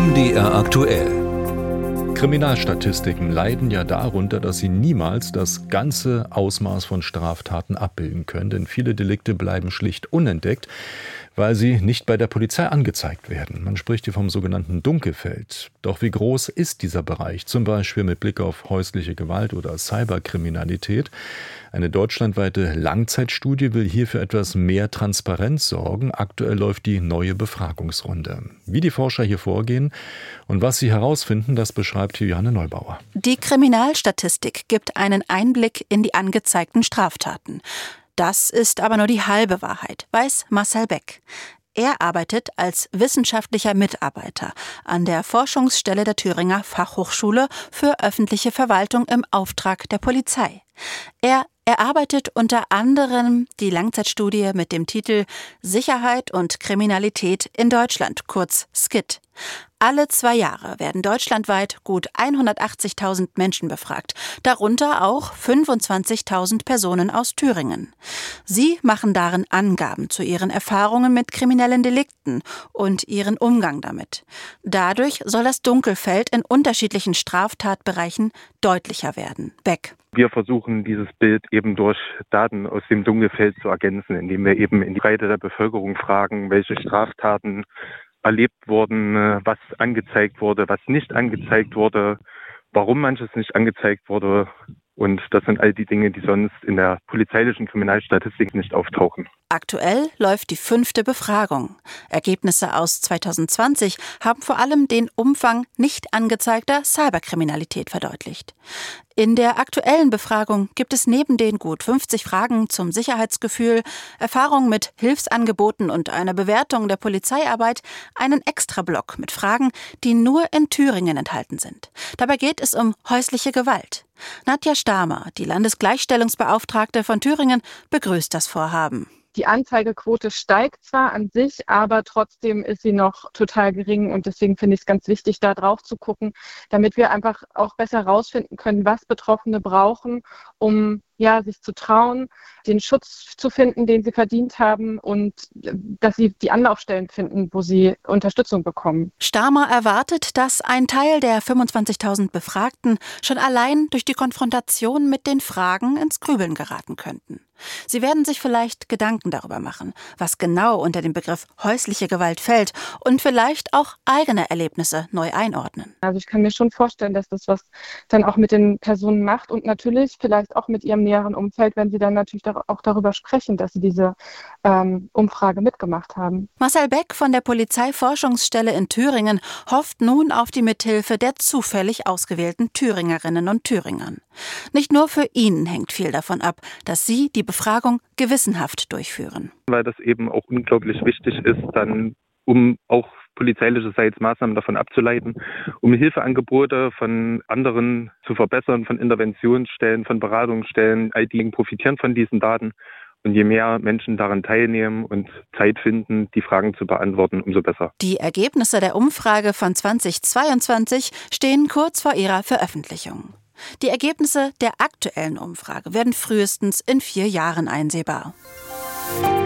MDR aktuell. Kriminalstatistiken leiden ja darunter, dass sie niemals das ganze Ausmaß von Straftaten abbilden können, denn viele Delikte bleiben schlicht unentdeckt, weil sie nicht bei der Polizei angezeigt werden. Man spricht hier vom sogenannten Dunkelfeld. Doch wie groß ist dieser Bereich, zum Beispiel mit Blick auf häusliche Gewalt oder Cyberkriminalität? Eine deutschlandweite Langzeitstudie will hier für etwas mehr Transparenz sorgen. Aktuell läuft die neue Befragungsrunde. Wie die Forscher hier vorgehen und was sie herausfinden, das beschreibt Juliane Neubauer. Die Kriminalstatistik gibt einen Einblick in die angezeigten Straftaten. Das ist aber nur die halbe Wahrheit, weiß Marcel Beck. Er arbeitet als wissenschaftlicher Mitarbeiter an der Forschungsstelle der Thüringer Fachhochschule für öffentliche Verwaltung im Auftrag der Polizei. Er erarbeitet unter anderem die Langzeitstudie mit dem Titel Sicherheit und Kriminalität in Deutschland, kurz SKID. Alle 2 Jahre werden deutschlandweit gut 180.000 Menschen befragt, darunter auch 25.000 Personen aus Thüringen. Sie machen darin Angaben zu ihren Erfahrungen mit kriminellen Delikten und ihren Umgang damit. Dadurch soll das Dunkelfeld in unterschiedlichen Straftatbereichen deutlicher werden. Beck. Wir versuchen, dieses Bild eben durch Daten aus dem Dunkelfeld zu ergänzen, indem wir eben in die Breite der Bevölkerung fragen, welche Straftaten erlebt wurden, was angezeigt wurde, was nicht angezeigt wurde, warum manches nicht angezeigt wurde. Und das sind all die Dinge, die sonst in der polizeilichen Kriminalstatistik nicht auftauchen. Aktuell läuft die 5. Befragung. Ergebnisse aus 2020 haben vor allem den Umfang nicht angezeigter Cyberkriminalität verdeutlicht. In der aktuellen Befragung gibt es neben den gut 50 Fragen zum Sicherheitsgefühl, Erfahrung mit Hilfsangeboten und einer Bewertung der Polizeiarbeit einen Extrablock mit Fragen, die nur in Thüringen enthalten sind. Dabei geht es um häusliche Gewalt. Nadja Stamer, die Landesgleichstellungsbeauftragte von Thüringen, begrüßt das Vorhaben. Die Anzeigequote steigt zwar an sich, aber trotzdem ist sie noch total gering und deswegen finde ich es ganz wichtig, da drauf zu gucken, damit wir einfach auch besser herausfinden können, was Betroffene brauchen, um sich zu trauen, den Schutz zu finden, den sie verdient haben und dass sie die Anlaufstellen finden, wo sie Unterstützung bekommen. Stamer erwartet, dass ein Teil der 25.000 Befragten schon allein durch die Konfrontation mit den Fragen ins Grübeln geraten könnten. Sie werden sich vielleicht Gedanken darüber machen, was genau unter den Begriff häusliche Gewalt fällt und vielleicht auch eigene Erlebnisse neu einordnen. Also ich kann mir schon vorstellen, dass das was dann auch mit den Personen macht und natürlich vielleicht auch mit ihrem näheren Umfeld, wenn sie dann natürlich auch darüber sprechen, dass sie diese Umfrage mitgemacht haben. Marcel Beck von der Polizeiforschungsstelle in Thüringen hofft nun auf die Mithilfe der zufällig ausgewählten Thüringerinnen und Thüringern. Nicht nur für ihn hängt viel davon ab, dass sie die Befragung gewissenhaft durchführen. Weil das eben auch unglaublich wichtig ist, dann um auch polizeilicherseits Maßnahmen davon abzuleiten, um Hilfeangebote von anderen zu verbessern, von Interventionsstellen, von Beratungsstellen. All die profitieren von diesen Daten. Und je mehr Menschen daran teilnehmen und Zeit finden, die Fragen zu beantworten, umso besser. Die Ergebnisse der Umfrage von 2022 stehen kurz vor ihrer Veröffentlichung. Die Ergebnisse der aktuellen Umfrage werden frühestens in 4 Jahren einsehbar.